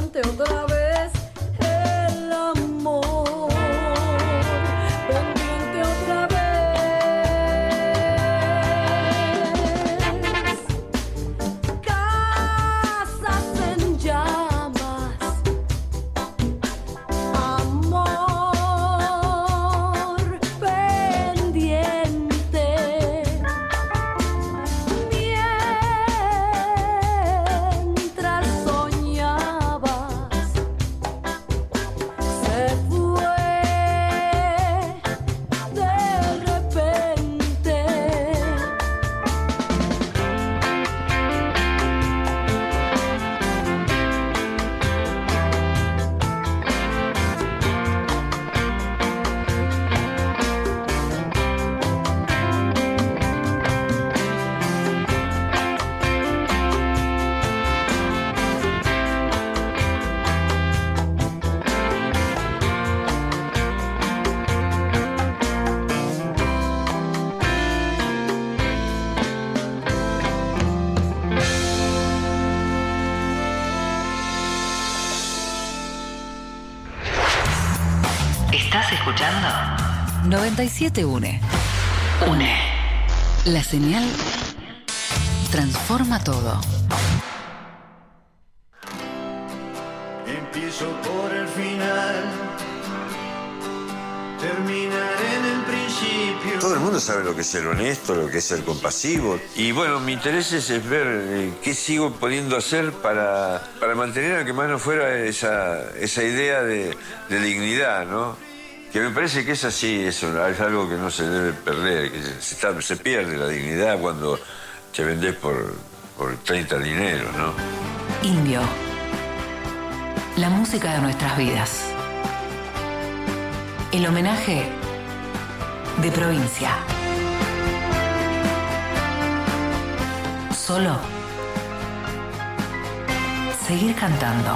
pendiente otra vez el amor, pendiente otra vez. Casas en llamas, amor pendiente, mientras soñabas, se fue de repente. ¿Estás escuchando? 97 UNE. UNE. La señal transforma todo. Empiezo por el final, terminar en el principio. Todo el mundo sabe lo que es ser honesto, lo que es ser compasivo. Y bueno, mi interés es ver qué sigo pudiendo hacer para mantener, aunque más no fuera, esa idea de dignidad, ¿no? Que me parece que es así, es algo que no se debe perder, que se pierde la dignidad cuando te vendés por 30 dineros, ¿no? Indio. La música de nuestras vidas. El homenaje de provincia. Solo seguir cantando.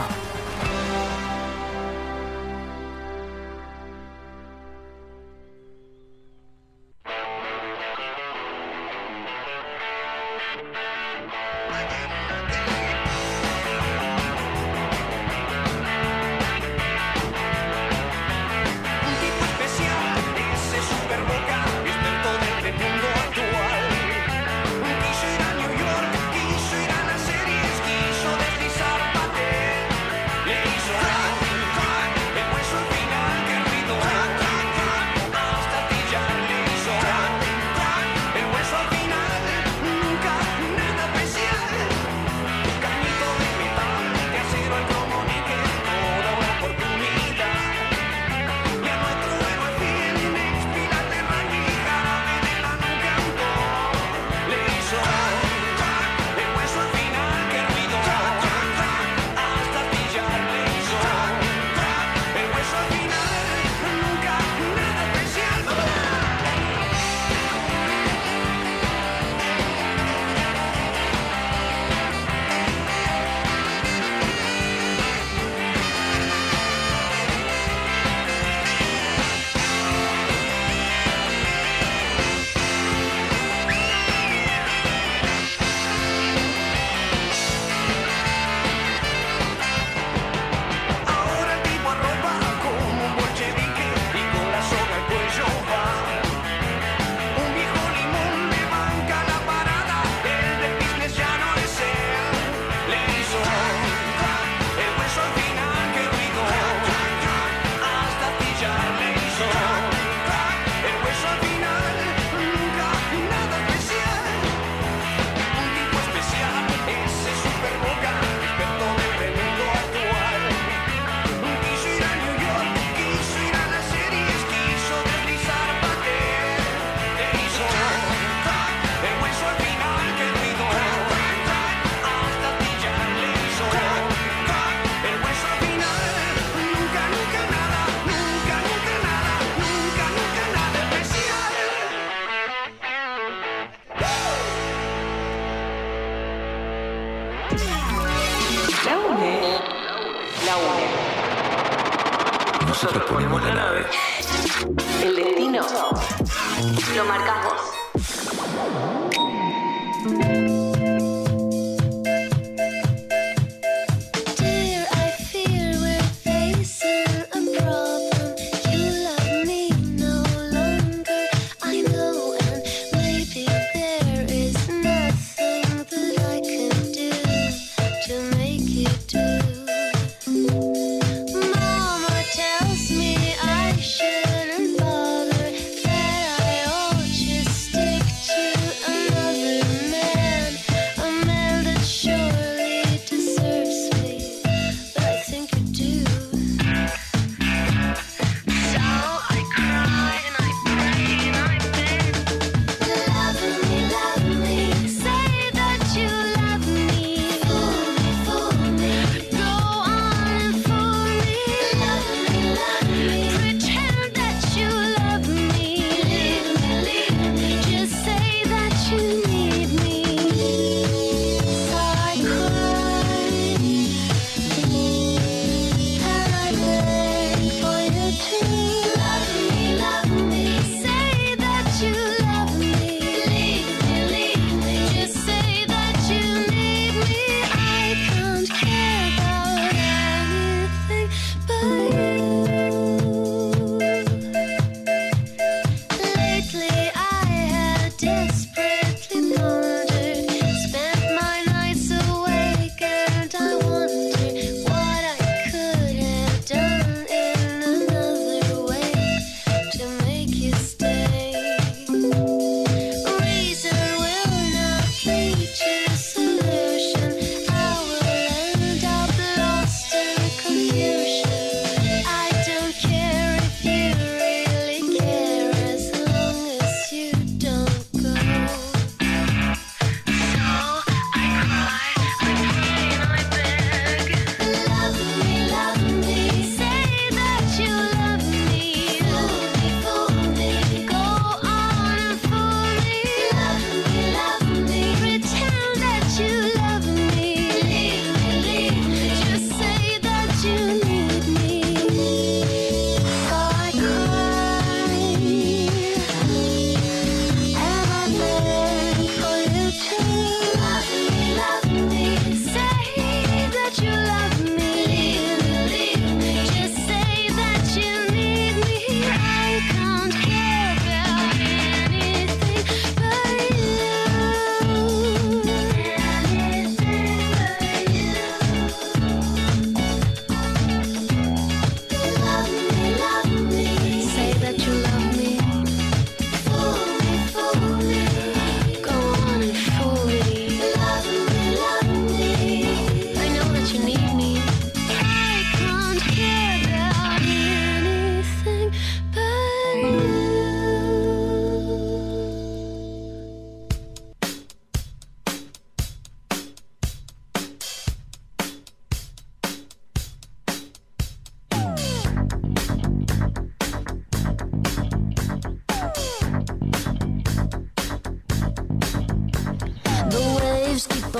Nosotros ponemos la nave. El destino lo marcas vos. Dear, I feel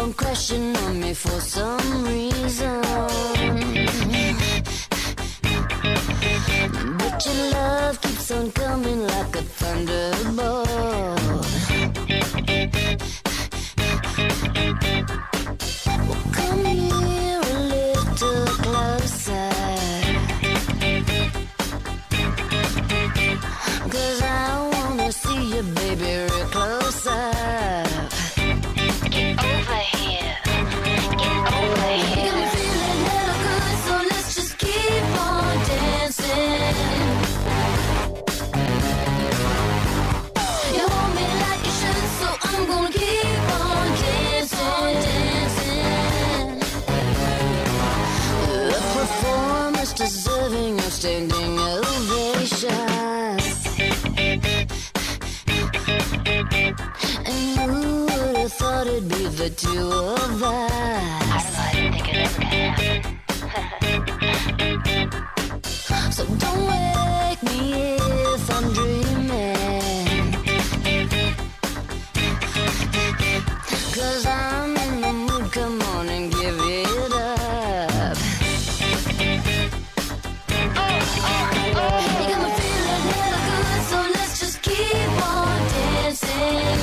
come crashing on me for some reason. But your love keeps on coming like a thunderbolt. Well, come here a little closer, 'cause I wanna see you, baby, real close up. Get over here. Get over here. You got me feeling hella good, so let's just keep on dancing. You hold me like you should, so I'm gonna keep on dancing, dancing. A performance deserving of standing ovation. And who would have thought it'd be the two of us? I didn't think it ever could happen. So don't wake me if I'm dreaming, 'cause I'm in the mood, come on and give it up. You got me feeling hella good, so let's just keep on dancing.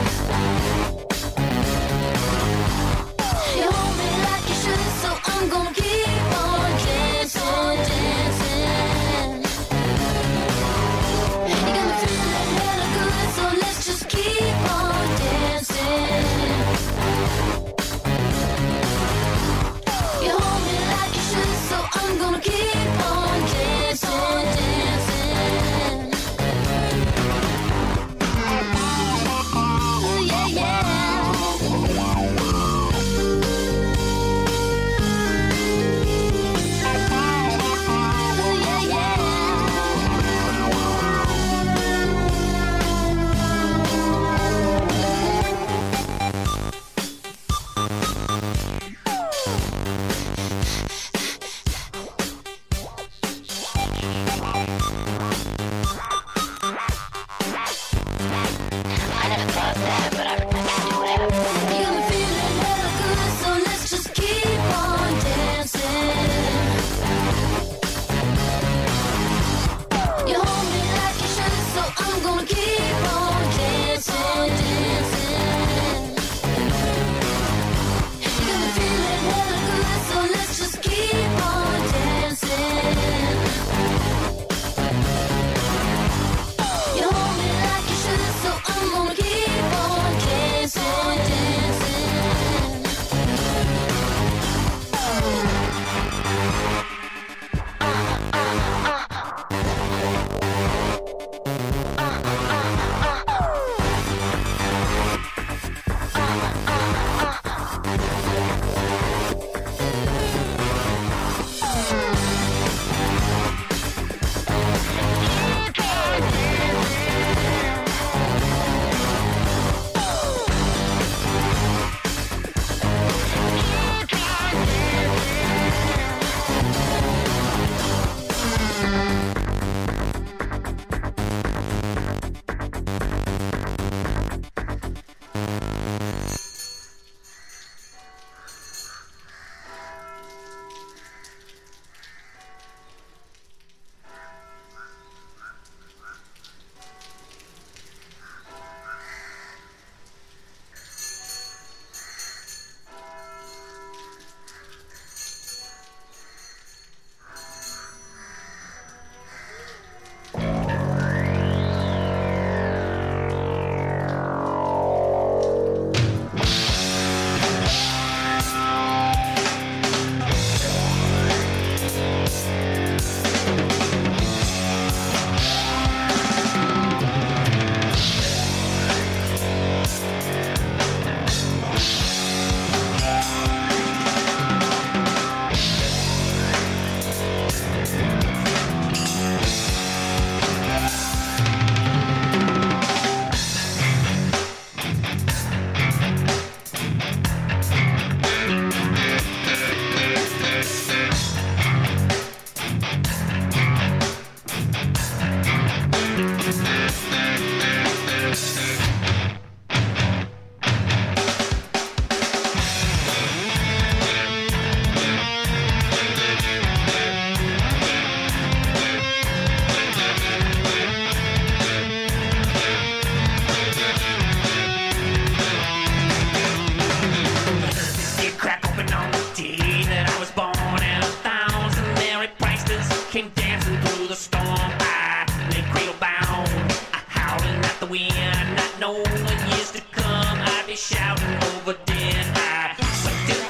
You hold me like you should, so I'm gonna keep on dancing, dancing.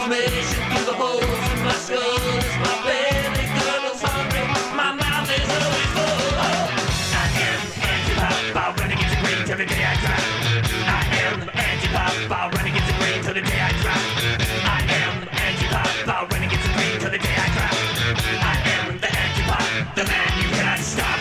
information through the holes in my skull as my belly gurgles hungry. My mouth is always full. I am anti-pop, I'll run against the grain till the day I drop. I am anti-pop, I'll run against the grain till the day I drop. I am anti-pop, I'll run against the grain till the day I drop. I am the anti-pop, the man you cannot stop.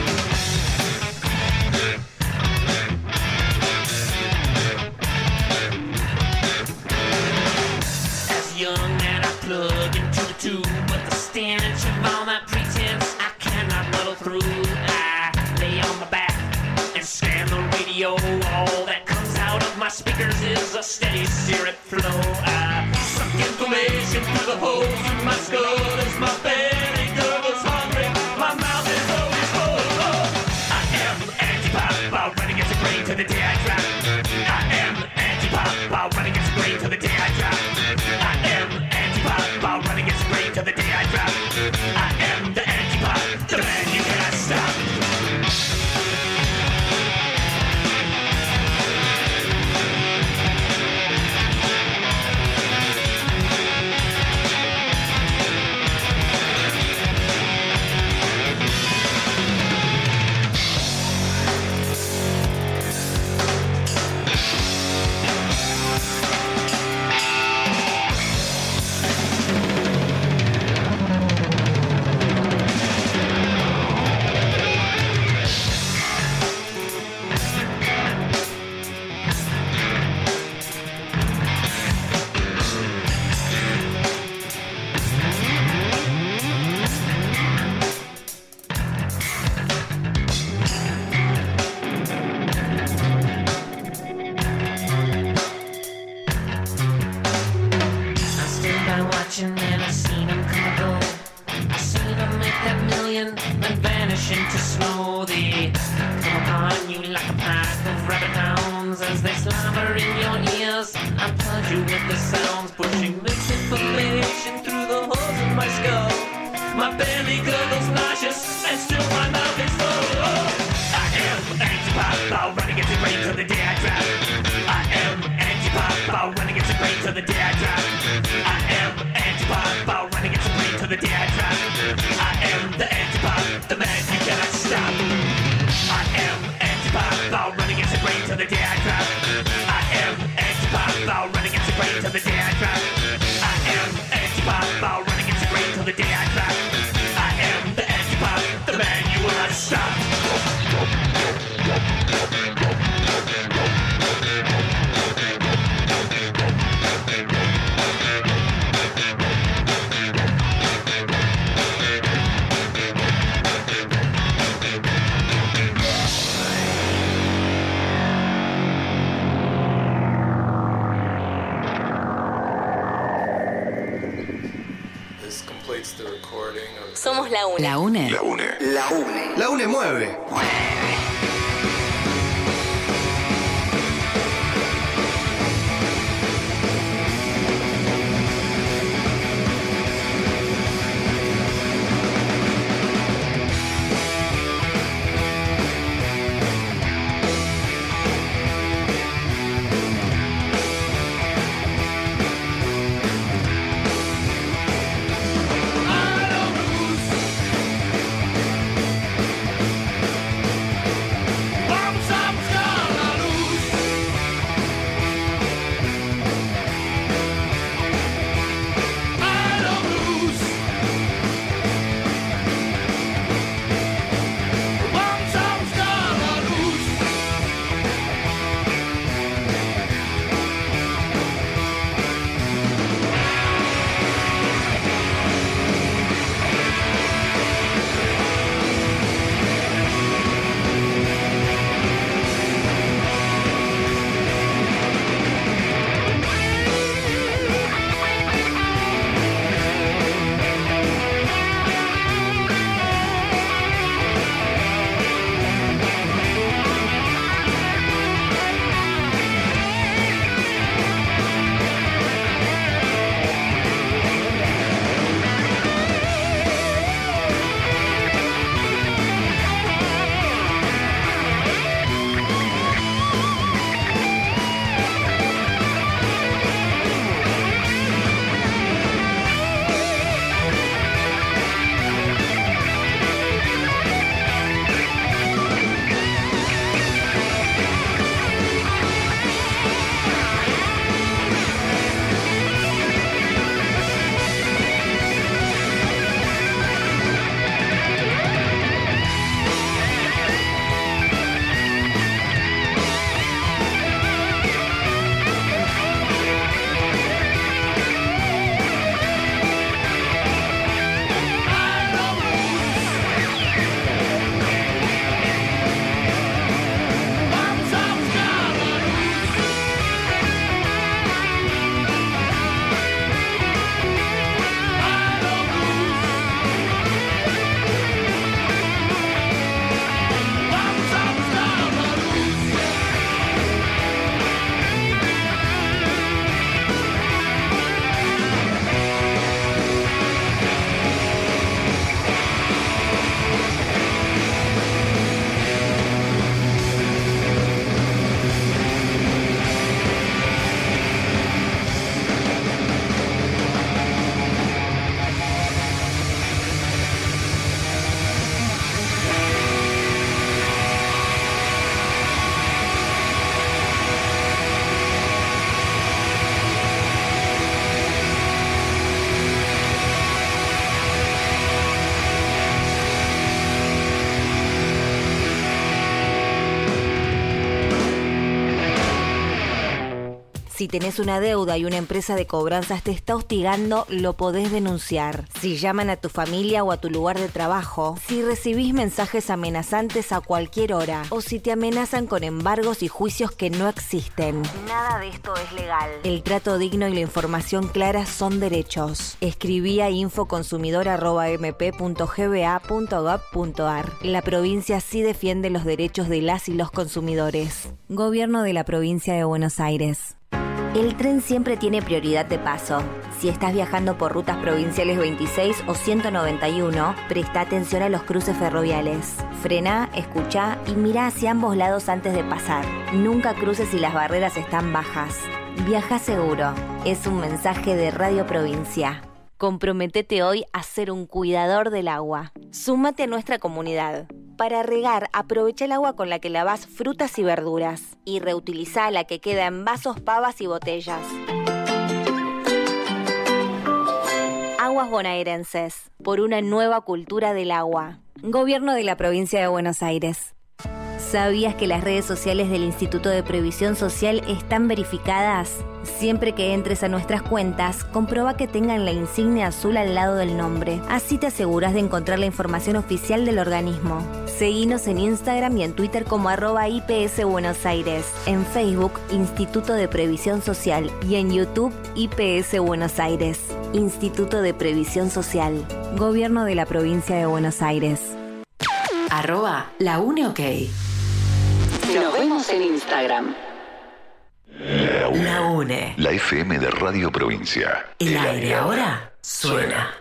Young and I plug into the tube, but the stench of all that pretense I cannot muddle through. I lay on my back and scan the radio. All that comes out of my speakers is a steady syrup flow. I suck information through the holes in my skull as my belly gurgles hungry. My mouth is always full. I am anti-pop, I'll run against the grain till the day I drop. I am anti-pop, I'll run against the grain till the day I drop. I am anti-pop, I'll run against the grain till the day I drop. I am the anti-pop, the man you cannot stop. And I seen him come and go. I seen him make that million and vanish into snow. They come upon you like a pack of rabbit hounds as they slobber in your ears and punch you with the sounds, pushing misinformation through the holes in my skull. My belly gurgles nauseous and still my mouth is full. I am anti-pop, I'll run against the grain till the day I drop. I am anti-pop, I'll run against the grain till the day I drop. I am anti-pop, I'll run against the grain till the day I drop. I am the anti-pop, the man you cannot stop. I am anti-pop, I'll run against the grain till the day I drop. I am anti-pop, I'll run against the grain till the day I drop. I am anti-pop, I'll run against the grain till the day I drop. I am the anti-pop, the man you will not stop. Somos la UNE. La UNE. La UNE. La UNE. La UNE mueve. Si tenés una deuda y una empresa de cobranzas te está hostigando, lo podés denunciar. Si llaman a tu familia o a tu lugar de trabajo, si recibís mensajes amenazantes a cualquier hora, o si te amenazan con embargos y juicios que no existen. Nada de esto es legal. El trato digno y la información clara son derechos. Escribí a infoconsumidor@mp.gba.gov.ar. La provincia sí defiende los derechos de las y los consumidores. Gobierno de la Provincia de Buenos Aires. El tren siempre tiene prioridad de paso. Si estás viajando por rutas provinciales 26 o 191, presta atención a los cruces ferroviarios. Frená, escuchá y mirá hacia ambos lados antes de pasar. Nunca cruces si las barreras están bajas. Viaja seguro. Es un mensaje de Radio Provincia. Comprométete hoy a ser un cuidador del agua. Súmate a nuestra comunidad. Para regar, aprovecha el agua con la que lavás frutas y verduras y reutiliza la que queda en vasos, pavas y botellas. Aguas bonaerenses, por una nueva cultura del agua. Gobierno de la Provincia de Buenos Aires. ¿Sabías que las redes sociales del Instituto de Previsión Social están verificadas? Siempre que entres a nuestras cuentas, comprueba que tengan la insignia azul al lado del nombre. Así te aseguras de encontrar la información oficial del organismo. Seguinos en Instagram y en Twitter como @IPS Buenos Aires, en Facebook Instituto de Previsión Social y en YouTube IPS Buenos Aires. Instituto de Previsión Social. Gobierno de la Provincia de Buenos Aires. @LaUneOK. Nos vemos en Instagram. La UNE. La FM de Radio Provincia. El aire ahora suena.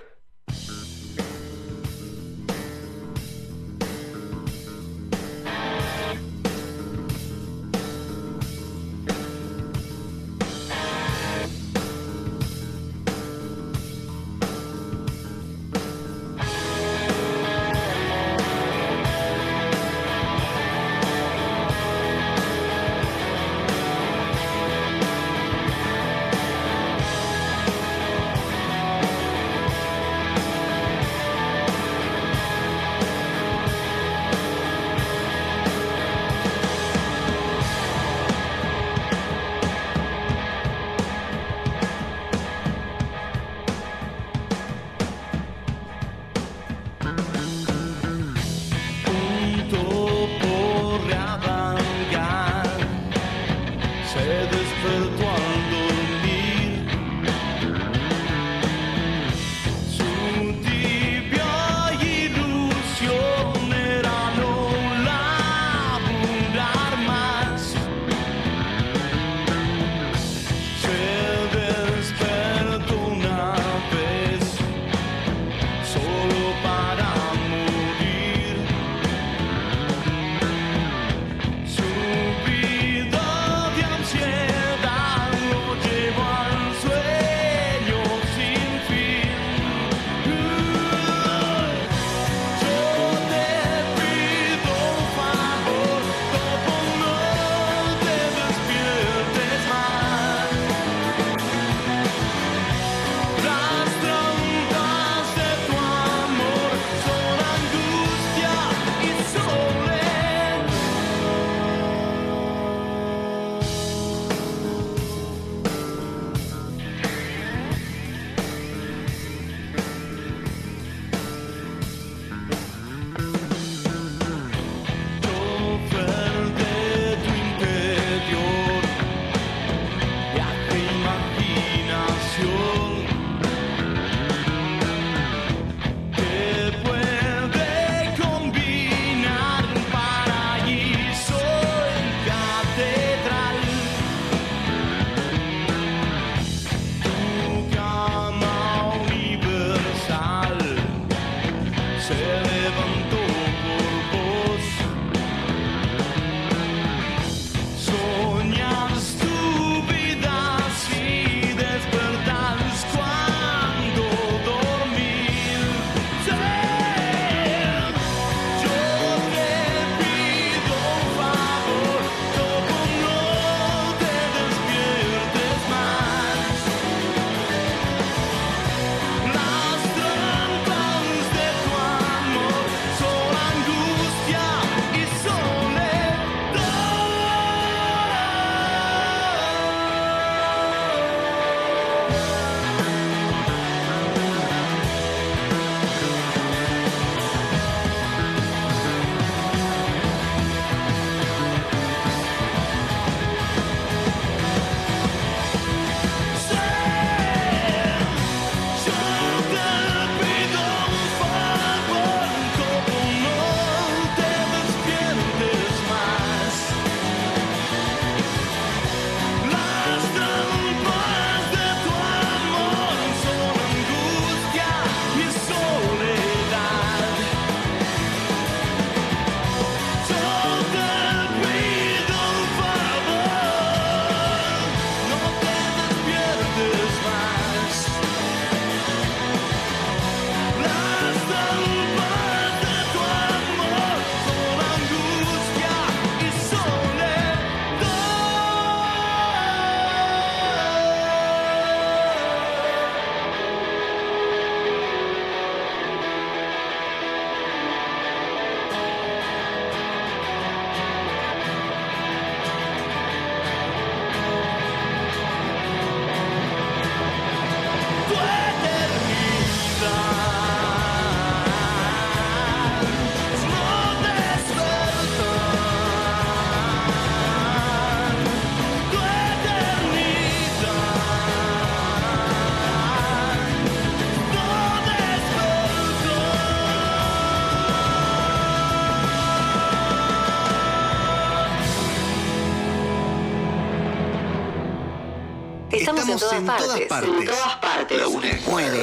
en todas partes. En todas partes. La UNE mueve.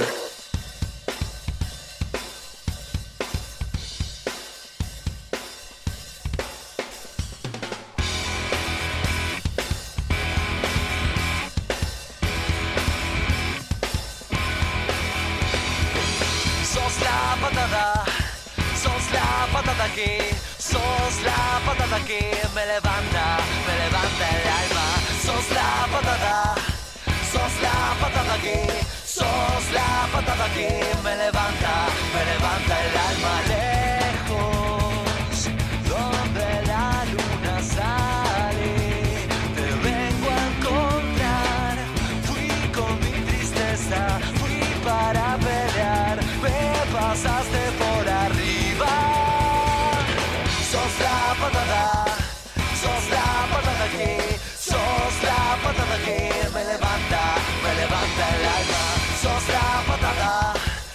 Sos la patata que, sos la patata que me levanta el alma. Sos la patata que, sos la patata que me levanta el alma. Lejos, donde la luna sale, te vengo a encontrar. Fui con mi tristeza, fui para pelear, me pasaste por arriba. Sos la patata que, sos la patata que me levanta el alma. Sos la patata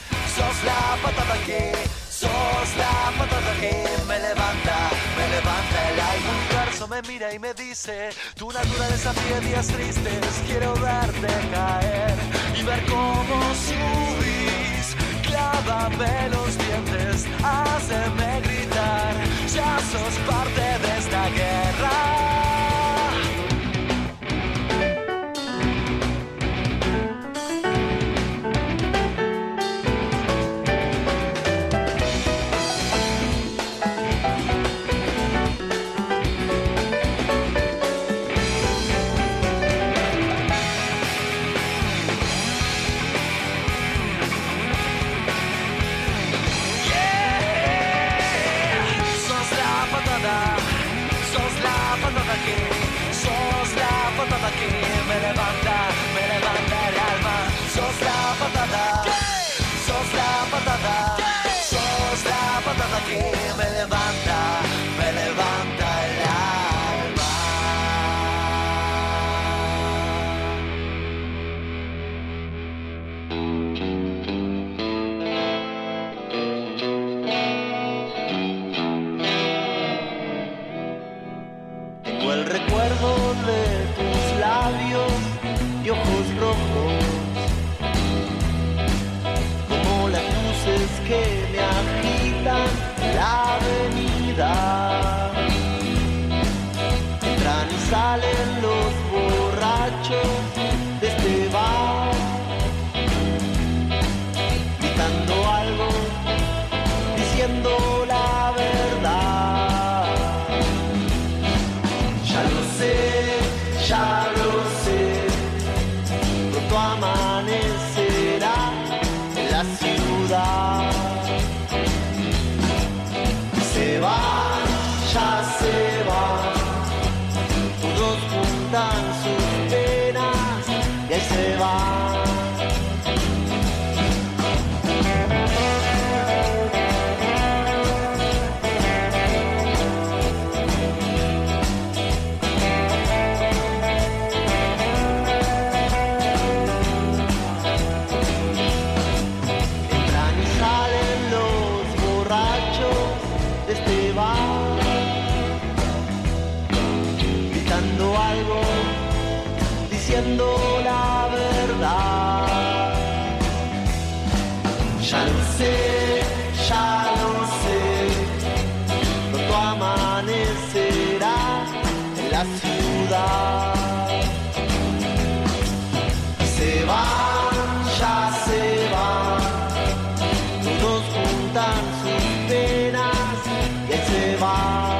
que, sos la patata que me levanta el alma. El universo me mira y me dice, tu naturaleza pide días tristes, quiero verte caer y ver cómo subís. Clávame los dientes, hazme gritar, ya sos parte de esta guerra. Que me levanta el alma. Sos la patata, sos la patata, sos la patata que me levanta el alma. Tengo el recuerdo de tus labios y ojos rojos, como las luces que me agitan la avenida. Entran y salen los borrachos de este bar, gritando algo, diciendo la verdad. Ya lo sé, pronto amanecerá en la ciudad. Se van, ya se van, todos juntan sus penas y ahí se van. Gritando algo, diciendo la verdad. Ya lo sé, pronto amanecerá en la ciudad. Se van, ya se van, todos juntan sus penas y ahí se van.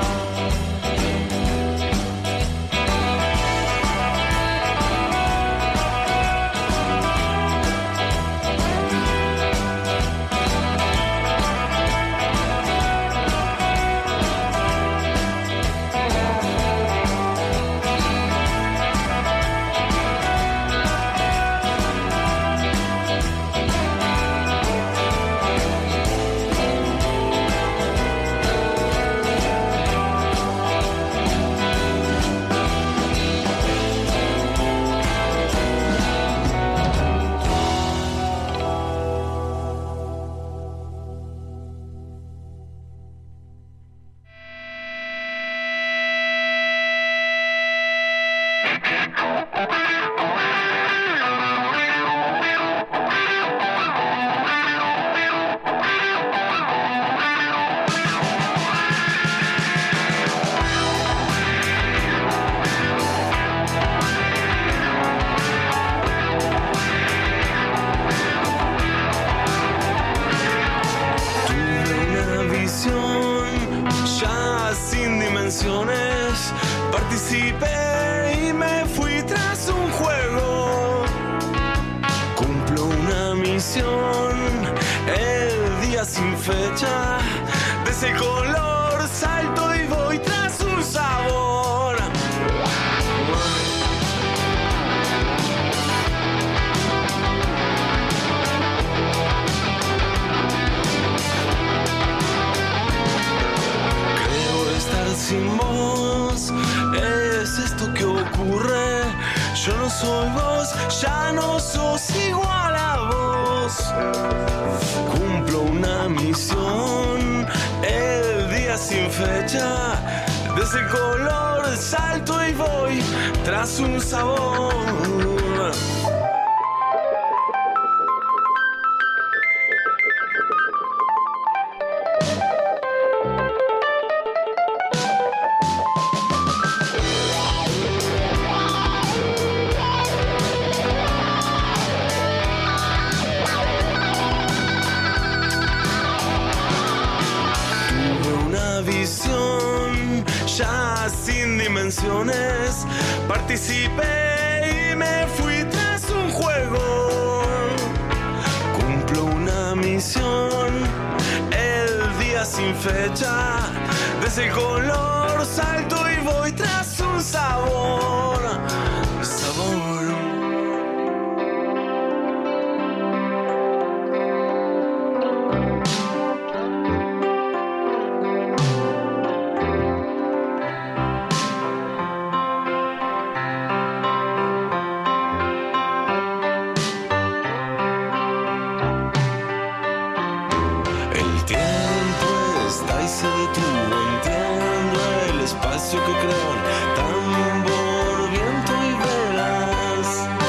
misión, el día sin fecha, de ese color salto y voy tras un sabor. Creo estar sin voz, es esto que ocurre. Yo no soy vos, ya no sos igual a vos. Cumplo una misión, el día sin fecha, de ese color salto y voy tras un sabor. Ya sin dimensiones, participé y me fui tras un juego. Cumplo una misión, el día sin fecha, de ese color salto y voy tras un sabor. Sabor. Que crean tambor, viento y velas.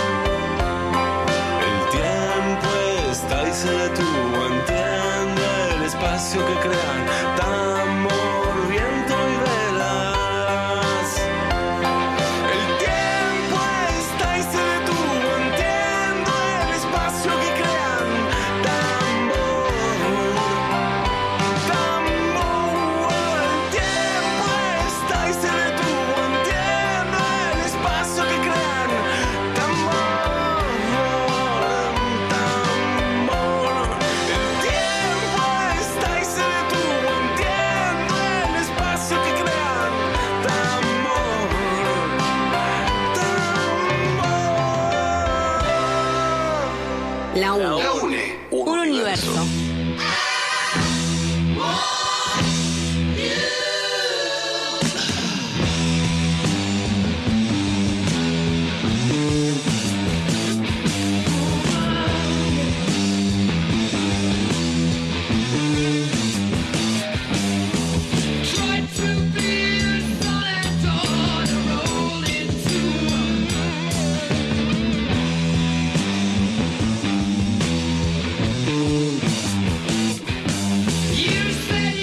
El tiempo está y se detuvo, entiende el espacio que crean tambor, viento y velas. El tiempo está y se detuvo, entiende el espacio que crean tambor, tambor. El tiempo está y se detuvo, entiendo el espacio que crean tambor, tambor. El tiempo está y se detuvo, entiendo el espacio que crean tambor, tambor. La UNE. Un universo. You said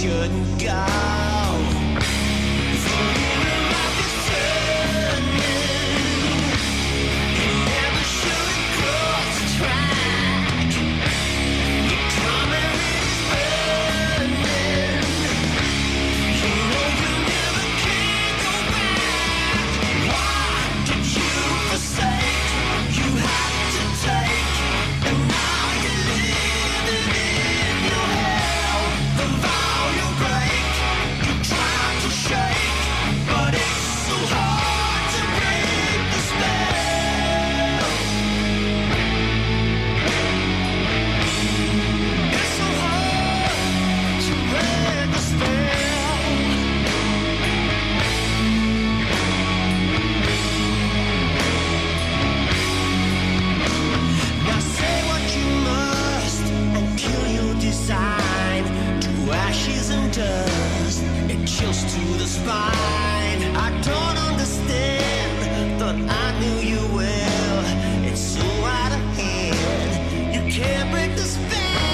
shouldn't go. The wheel of is turning. You never should cross the track. Your karma is burning. You know you never can go back. What did you forsake? You had to take, and now you're living in your hell. The vow you break, you try to shake, but it's so hard to break the spell. It's so hard to break the spell. Now say what you must and kill your design to ashes and dust. It chills to the spine. I don't understand, thought I knew you well. It's so out of hand, you can't break the spell.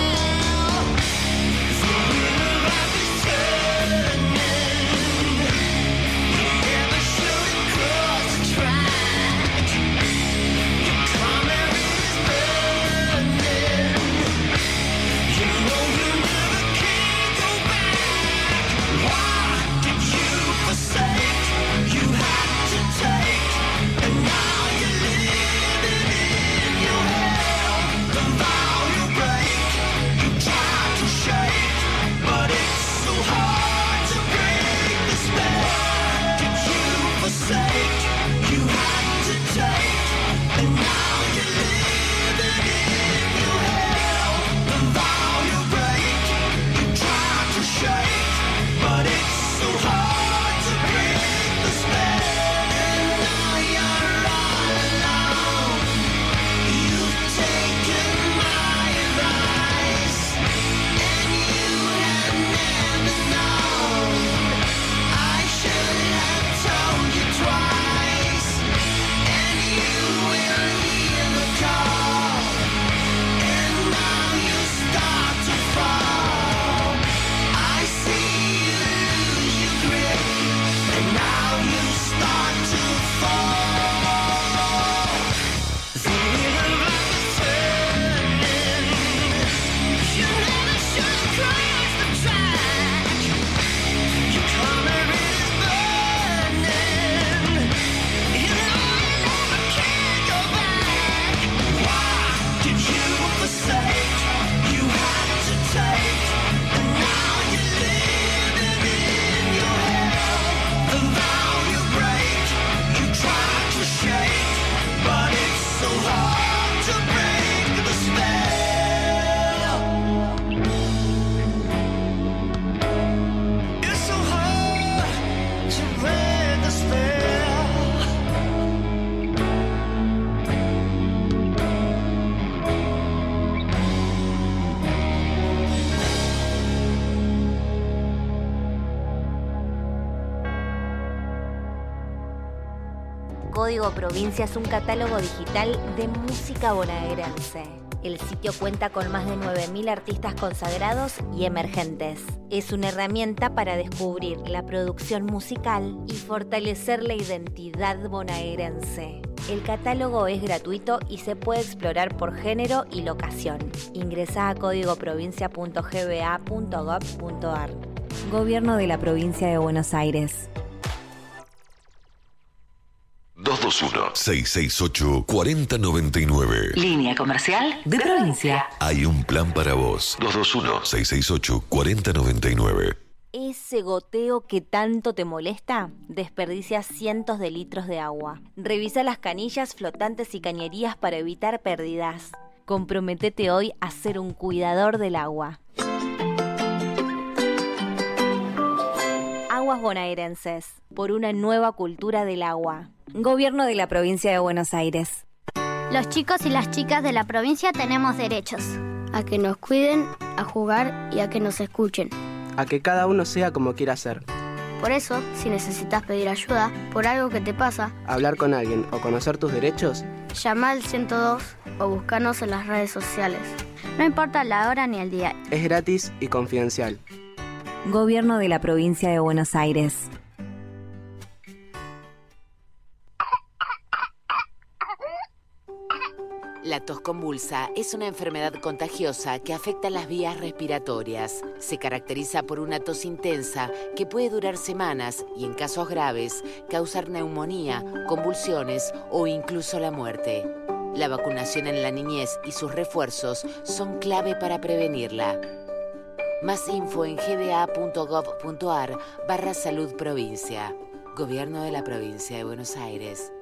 The wheel of is turning. You never should cross the track. Your karma is burning. You know you never can go back. What did you forsake? You had to take, and now you're living in your hell. The vow you break, you try to shake, but it's so hard to break the spell. Did you forsake? You had to take, and now you're living in your hell. The vow you break, you try to shake, but it's so hard to break the spell. And now you're all alone. You've taken my advice, and you have never known. I should have told you twice, and you will hear the call. And now you start to fall. I see you lose your grip, and now you start to fall. The wheel of life is turning. You never should cross the track. Your karma is burning. You know you never can go back. Why did you forsake? You had to take, and now you're living in your hell. The vow you break, you try to shake, but it's so hard to break the spell. It's so hard to break the spell. Código Provincia es un catálogo digital de música bonaerense. El sitio cuenta con más de 9.000 artistas consagrados y emergentes. Es una herramienta para descubrir la producción musical y fortalecer la identidad bonaerense. El catálogo es gratuito y se puede explorar por género y locación. Ingresá a códigoprovincia.gba.gov.ar. Gobierno de la Provincia de Buenos Aires. 221-668-4099. Línea comercial de provincia. Hay un plan para vos. 221-668-4099. ¿Ese goteo que tanto te molesta? Desperdicia cientos de litros de agua. Revisa las canillas, flotantes y cañerías para evitar pérdidas. Comprométete hoy a ser un cuidador del agua. Aguas bonaerenses, por una nueva cultura del agua. Gobierno de la Provincia de Buenos Aires. Los chicos y las chicas de la provincia tenemos derechos. A que nos cuiden, a jugar y a que nos escuchen. A que cada uno sea como quiera ser. Por eso, si necesitas pedir ayuda por algo que te pasa, hablar con alguien o conocer tus derechos, llama al 102 o búscanos en las redes sociales. No importa la hora ni el día. Es gratis y confidencial. Gobierno de la Provincia de Buenos Aires. La tos convulsa es una enfermedad contagiosa que afecta las vías respiratorias. Se caracteriza por una tos intensa que puede durar semanas y, en casos graves, causar neumonía, convulsiones o incluso la muerte. La vacunación en la niñez y sus refuerzos son clave para prevenirla. Más info en gba.gov.ar/salud provincia. Gobierno de la Provincia de Buenos Aires.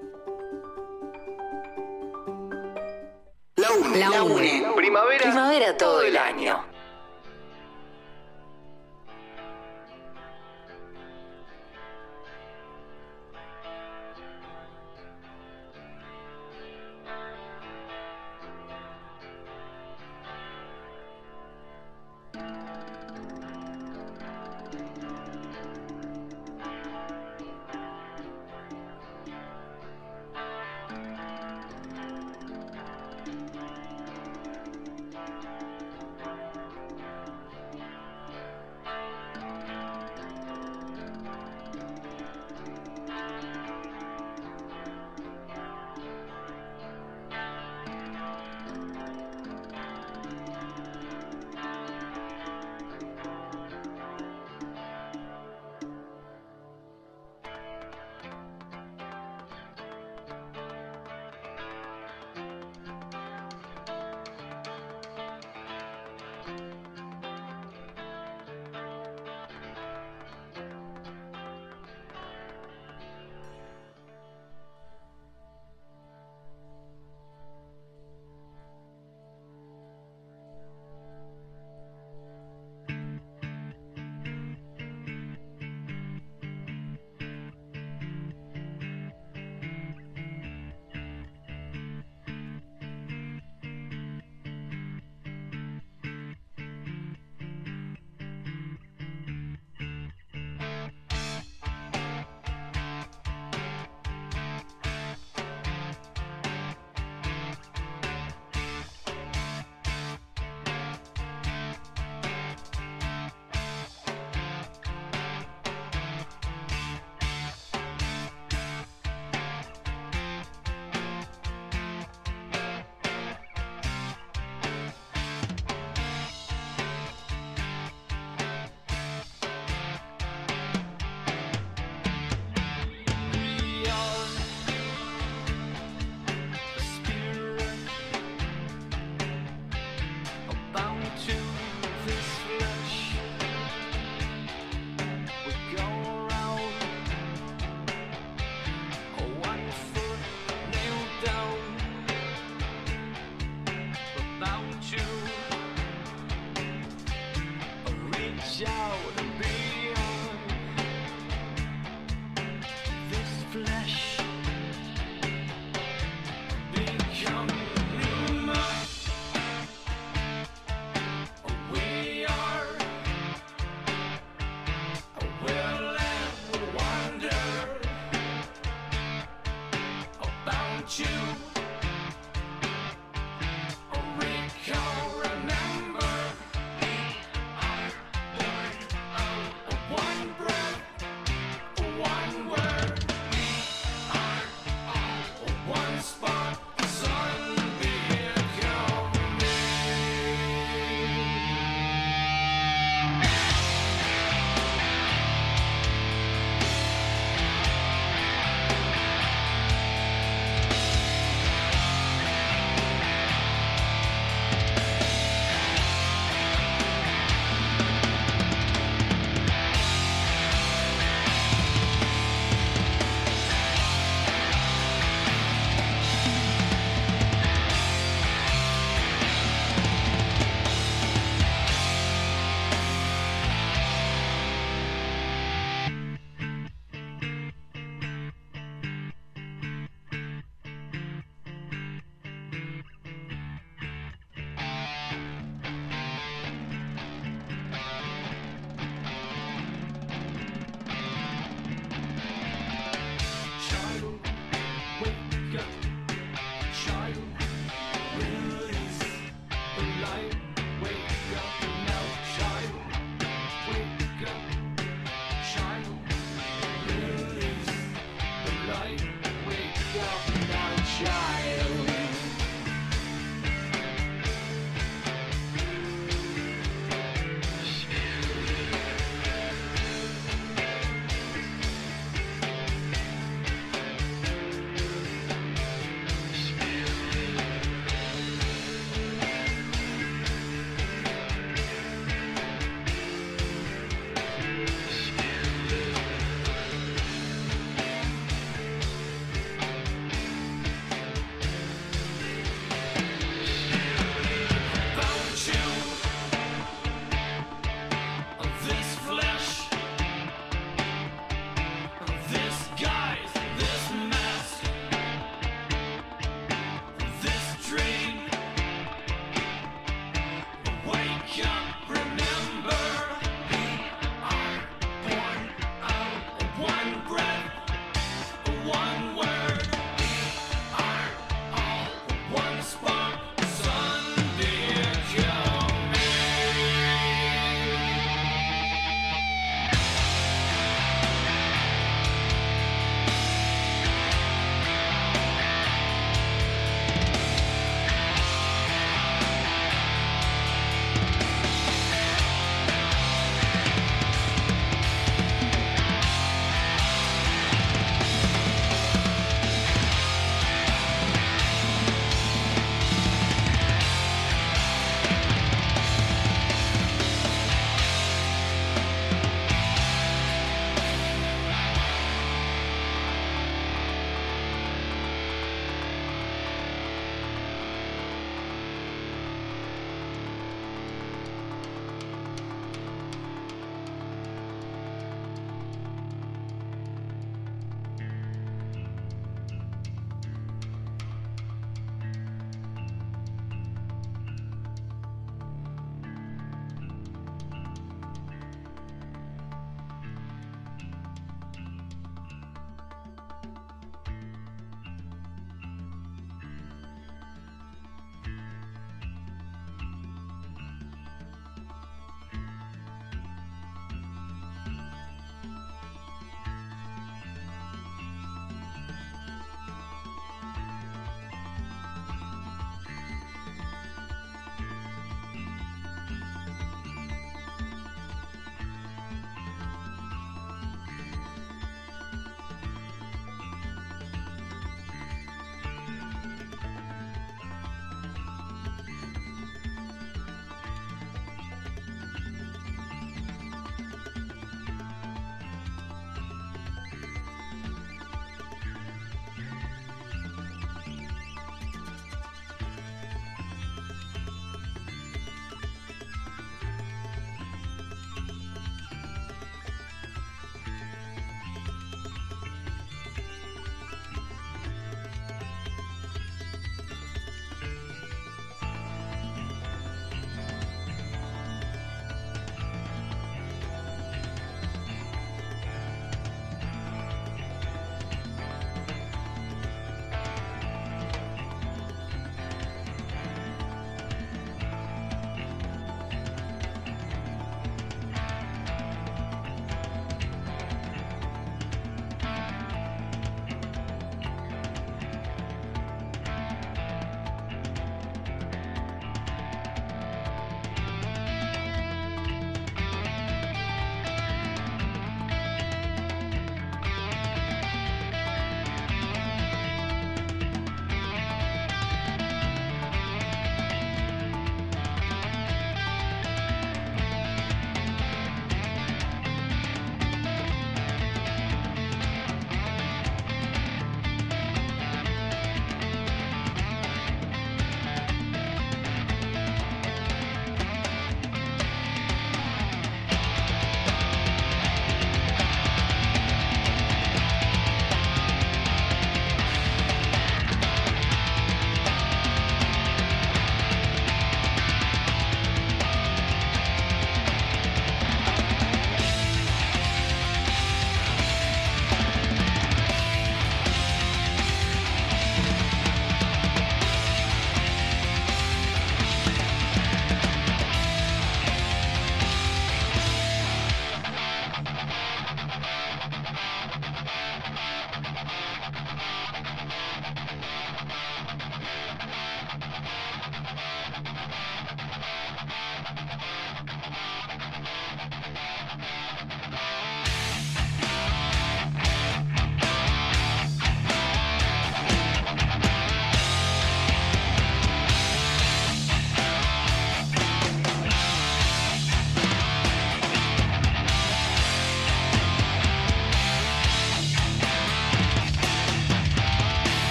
La UNE. Primavera todo el año. Out.